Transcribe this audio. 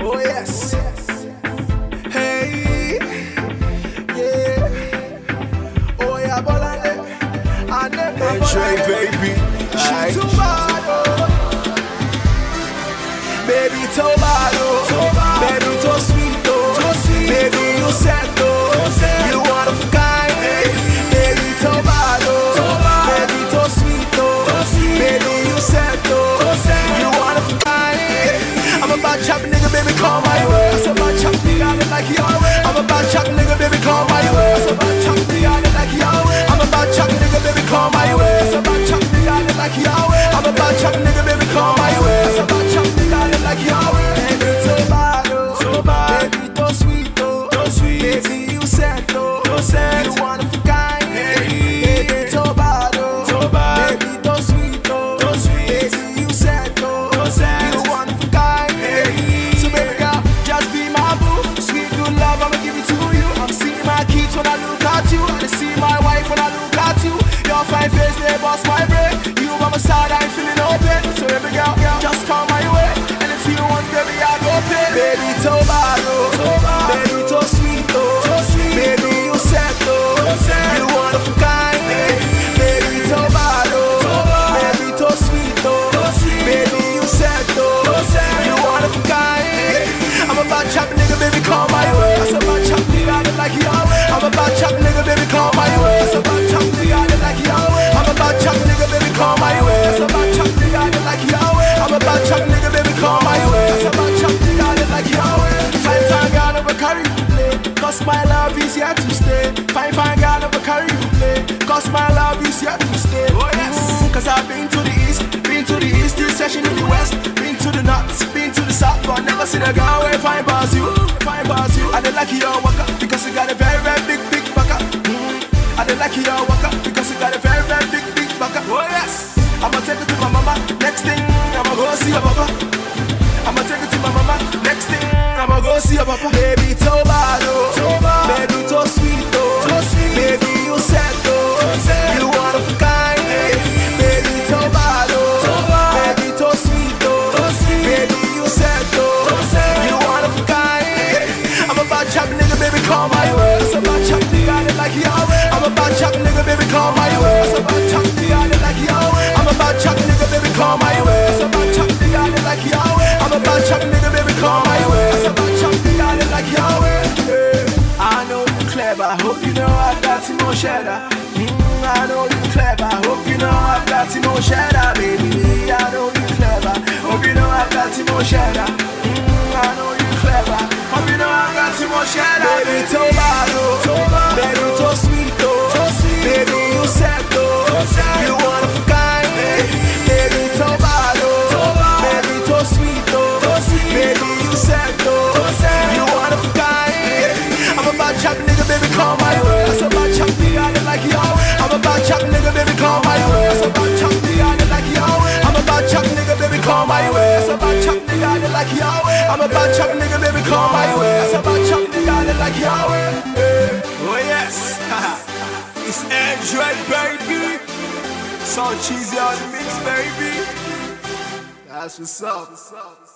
Oh yes. Hey, yeah. Oh yeah, Bolande. I never Enjoy, baby. She too bad, oh. Baby Tobado, baby too sweet, oh. Baby you set, oh. You want a kind, baby Tobado, baby too sweet, oh. Baby you set, oh. You want a kind. I'm a bad chap nigga, baby call my way. I'm a bad chap nigga, I look like your way. I'm a bad chap nigga, baby call my way. I'm a bad chap nigga, I look like your way. I'm a bad chap nigga, baby call my way. I'm a bad chap nigga, I look like your way. I'm a bad chap nigga, baby call my way. I'm a bad chap nigga, I look like your way. Baby Tobado, baby too sweet, oh. Baby you said, oh. You want a kind. Baby Tobado, baby too sweet, oh. Baby you said, oh. You want a kind. So baby girl, just be my boo. Sweet good love, I'ma give it to you. I'm seeing my kids when I look at you. I see my wife when I look at you. Your fine face, they bust my brain. You by my side, I'm feeling open. So baby girl, just come my way. Anything you want, baby, I go pay. Baby Tobado, baby too sweet, oh. Baby you said, oh. You want a kind. Baby Tobado, baby too sweet, oh. Baby you said, oh. You want a kind. I'm a bad chap nigga, baby, call my way. I'm a bad chap nigga, I look like your way. I'm a bad chap nigga, baby, call my way. I'm a bad chap nigga, I look like your way. I'm a bad chap nigga, baby, call my way. I'm a bad chap nigga, I look like your way. I'm a bad chap nigga, baby, call my way. I'm a bad chap nigga, I look like your way. Fine girl, never carry you play. Cause my love is here to stay. Fine girl, never carry you play. Cause my love is here to stay. Oh yes. Cause I've been to the east, this session in the west, been to the north, been to the south, but never seen a girl where fine bars you. I don't like your waka because you got a very big baka. I don't like your waka because you got a very big baka. Oh yes. I'ma take it to my mama. Next thing I'ma go see your papa. I'ma take it to my mama. Next thing I'ma go see your papa. Baby Tobado, baby too sweet, oh. Baby you said, oh. You want a kind. Baby Tobado, baby too sweet, oh. Baby you said, oh. You want a kind. I'm a bad chap nigga, baby call my way. I'm a bad chap nigga, I look like your way. I'm a bad chap nigga, baby call my way. I'm a bad chap nigga, I look like your way. I'm a bad chap nigga, baby call my way. I'm a bad chap nigga, I look like your way. I'm a bad chap nigga, baby call my way. I'm a bad chap nigga, I look like your way. I know you clever, hope you know I've got some more cheddar. I know you clever, hope you know I've got some more cheddar, baby. I know you clever, hope you know I've got some more cheddar. I know you clever, hope you know I've got some more cheddar. Baby Tobado, baby too sweet, oh. Baby you said, oh. You want a kind. Baby Tobado, baby too sweet, oh. Baby you said, oh. You want a kind. I'm a bad chap nigga, baby call my way. I'm a bad chap nigga, I look like your way. I'm a bad chap nigga, baby call my way. I'm a bad chap nigga, I look like your way. I'm a bad chap nigga, baby call my way. I'm a bad chap nigga, I look like your way. I'm a bad chap nigga, baby call my way. I'm a bad chap nigga, I look like your way. Oh yes. It's Android, baby. So cheesy on the mix, baby. That's what's up.